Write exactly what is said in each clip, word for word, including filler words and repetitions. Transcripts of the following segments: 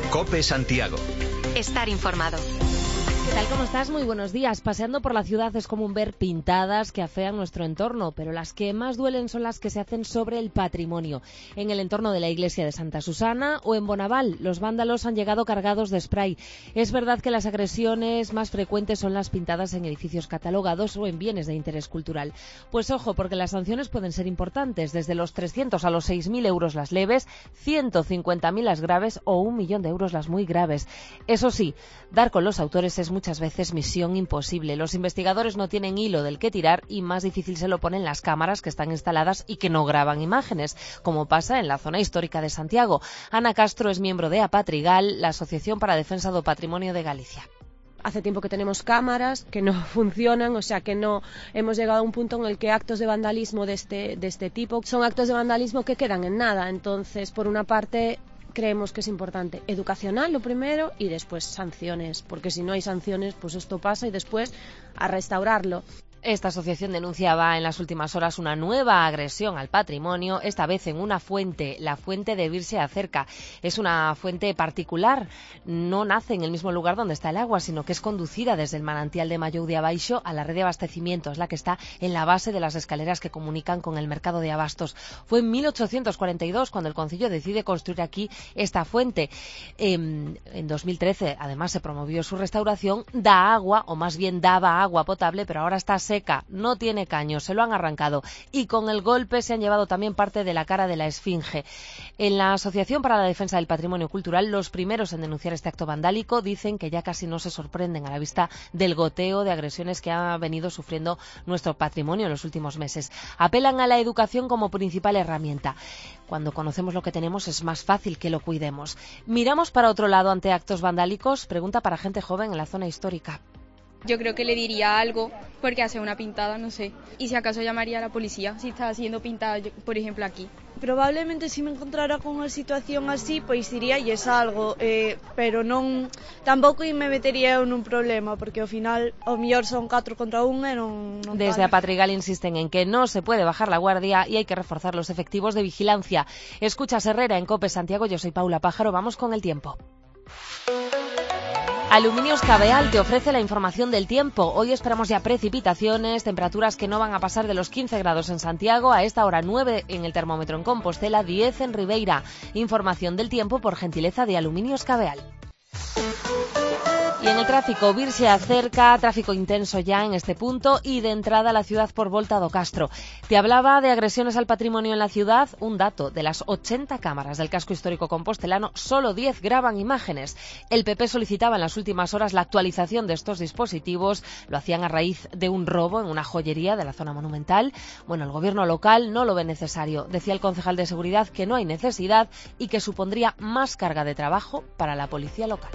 COPE Santiago. Estar informado. ¿Qué tal? ¿Cómo estás? Muy buenos días. Paseando por la ciudad es común ver pintadas que afean nuestro entorno, pero las que más duelen son las que se hacen sobre el patrimonio. En el entorno de la iglesia de Santa Susana o en Bonaval, los vándalos han llegado cargados de spray. Es verdad que las agresiones más frecuentes son las pintadas en edificios catalogados o en bienes de interés cultural. Pues ojo, porque las sanciones pueden ser importantes, desde los trescientos a los seis mil euros las leves, ciento cincuenta mil las graves o un millón de euros las muy graves. Eso sí, dar con los autores es muchas veces misión imposible. Los investigadores no tienen hilo del que tirar y más difícil se lo ponen las cámaras que están instaladas y que no graban imágenes, como pasa en la zona histórica de Santiago. Ana Castro es miembro de Apatrigal, la Asociación para a Defensa do Patrimonio de Galicia. Hace tiempo que tenemos cámaras que no funcionan, o sea que no hemos llegado a un punto en el que actos de vandalismo de este, de este tipo son actos de vandalismo que quedan en nada. Entonces, por una parte, creemos que es importante educacional lo primero y después sanciones, porque si no hay sanciones, pues esto pasa y después a restaurarlo. Esta asociación denunciaba en las últimas horas una nueva agresión al patrimonio, esta vez en una fuente, la fuente de Virse Acerca. Es una fuente particular, no nace en el mismo lugar donde está el agua, sino que es conducida desde el manantial de Mallou de Abaixo a la red de abastecimiento, es la que está en la base de las escaleras que comunican con el mercado de abastos. Fue en mil ochocientos cuarenta y dos cuando el Concello decide construir aquí esta fuente. Eh, en dos mil trece, además, se promovió su restauración, da agua, o más bien daba agua potable, pero ahora está seca, no tiene caño, se lo han arrancado y con el golpe se han llevado también parte de la cara de la esfinge. En la Asociación para la Defensa del Patrimonio Cultural, los primeros en denunciar este acto vandálico dicen que ya casi no se sorprenden a la vista del goteo de agresiones que ha venido sufriendo nuestro patrimonio en los últimos meses. Apelan a la educación como principal herramienta. Cuando conocemos lo que tenemos es más fácil que lo cuidemos. ¿Miramos para otro lado ante actos vandálicos? Pregunta para gente joven en la zona histórica. Yo creo que le diría algo porque hace una pintada, no sé. Y si acaso llamaría a la policía si está siendo pintada, por ejemplo, aquí. Probablemente se me encontrara con unha situación así, pois diría es algo, eh, pero non tampouco me metería en un problema, porque ao final o mellor son catro contra un e non, non Desde Apatrigal insisten en que no se puede bajar la guardia y hay que reforzar los efectivos de vigilancia. Escuchas Herrera en COPE Santiago, yo soy Paula Pájaro, vamos con el tiempo. Aluminios Cabeal te ofrece la información del tiempo. Hoy esperamos ya precipitaciones, temperaturas que no van a pasar de los quince grados en Santiago, a esta hora nueve en el termómetro en Compostela, diez en Ribeira. Información del tiempo por gentileza de Aluminios Cabeal. Y en el tráfico, Virse Acerca, tráfico intenso ya en este punto y de entrada a la ciudad por Volta do Castro. Te hablaba de agresiones al patrimonio en la ciudad. Un dato, de las ochenta cámaras del casco histórico compostelano, solo diez graban imágenes. El P P solicitaba en las últimas horas la actualización de estos dispositivos. Lo hacían a raíz de un robo en una joyería de la zona monumental. Bueno, el gobierno local no lo ve necesario. Decía el concejal de seguridad que no hay necesidad y que supondría más carga de trabajo para la policía local.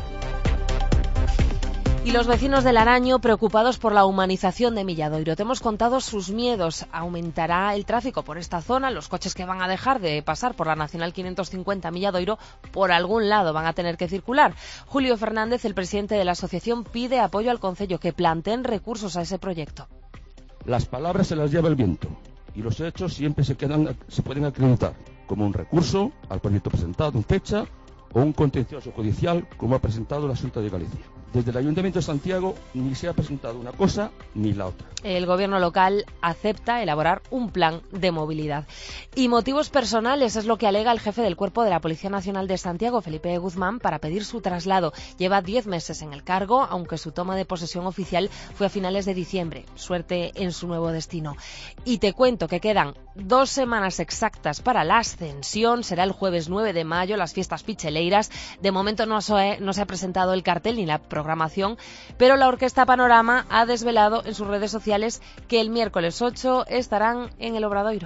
Y los vecinos del Araño preocupados por la humanización de Milladoiro. Te hemos contado sus miedos. Aumentará el tráfico por esta zona. Los coches que van a dejar de pasar por la Nacional quinientos cincuenta Milladoiro por algún lado van a tener que circular. Julio Fernández, el presidente de la asociación, pide apoyo al Concello, que planteen recursos a ese proyecto. Las palabras se las lleva el viento y los hechos siempre se, quedan, se pueden acreditar como un recurso al proyecto presentado en fecha o un contencioso judicial como ha presentado la Xunta de Galicia. Desde el Ayuntamiento de Santiago ni se ha presentado una cosa ni la otra. El gobierno local acepta elaborar un plan de movilidad. Y motivos personales es lo que alega el jefe del Cuerpo de la Policía Nacional de Santiago, Felipe Guzmán, para pedir su traslado. Lleva diez meses en el cargo, aunque su toma de posesión oficial fue a finales de diciembre. Suerte en su nuevo destino. Y te cuento que quedan dos semanas exactas para la ascensión. Será el jueves nueve de mayo, las fiestas picheleiras. De momento no se, no se ha presentado el cartel ni la programación, pero la Orquesta Panorama ha desvelado en sus redes sociales que el miércoles ocho estarán en el Obradoiro.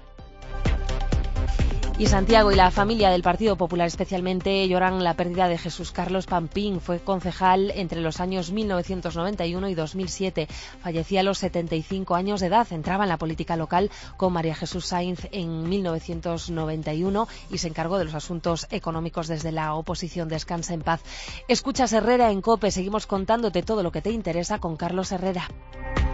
Y Santiago y la familia del Partido Popular especialmente lloran la pérdida de Jesús Carlos Pampín. Fue concejal entre los años mil novecientos noventa y uno y dos mil siete. Fallecía a los setenta y cinco años de edad. Entraba en la política local con María Jesús Sainz en mil novecientos noventa y uno y se encargó de los asuntos económicos desde la oposición. Descansa en paz. Escuchas Herrera en COPE. Seguimos contándote todo lo que te interesa con Carlos Herrera.